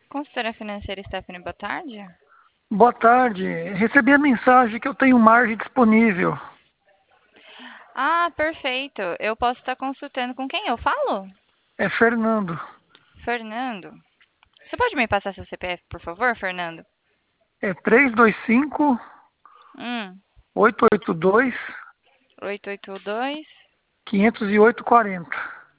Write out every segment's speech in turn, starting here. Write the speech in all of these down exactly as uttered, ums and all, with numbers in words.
Consultora financeira Stephanie, boa tarde. Boa tarde. Recebi a mensagem que eu tenho margem disponível. Ah, perfeito. Eu posso estar consultando com quem eu falo? É Fernando. Fernando. Você pode me passar seu C P F, por favor, Fernando? É três dois cinco, Hum, oito oito dois, oito oito dois. cinco zero oito quatro zero.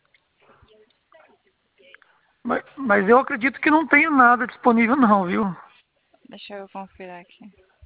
Mas, mas eu acredito que não tenho nada disponível não, viu? Deixa eu conferir aqui.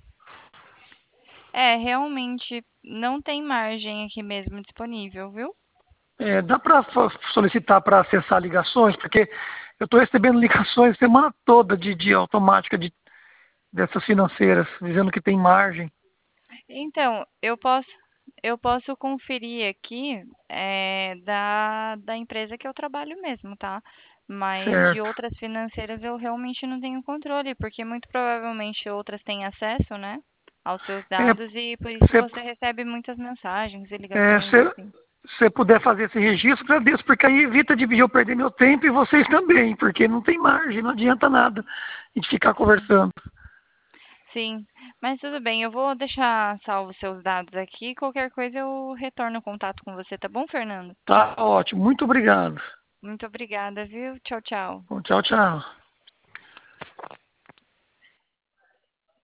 É, realmente não tem margem aqui mesmo disponível, viu? É, dá para solicitar para acessar ligações? Porque eu estou recebendo ligações a semana toda de, de automática de, dessas financeiras, dizendo que tem margem. Então, eu posso, eu posso conferir aqui é, da, da empresa que eu trabalho mesmo, tá? Mas de Certo. outras financeiras eu realmente não tenho controle, porque muito provavelmente outras têm acesso, né, aos seus É, dados e por isso você você recebe muitas mensagens e É, ligações se assim. você puder fazer esse registro, agradeço, porque aí evita de eu perder meu tempo e vocês também, porque não tem margem, não adianta nada a gente ficar Sim. conversando. Sim, mas tudo bem, eu vou deixar salvos seus dados aqui. Qualquer coisa eu retorno o contato com você, tá bom, Fernando? Tá ótimo, muito obrigado. Muito obrigada, viu? Tchau, tchau. Bom, tchau, tchau.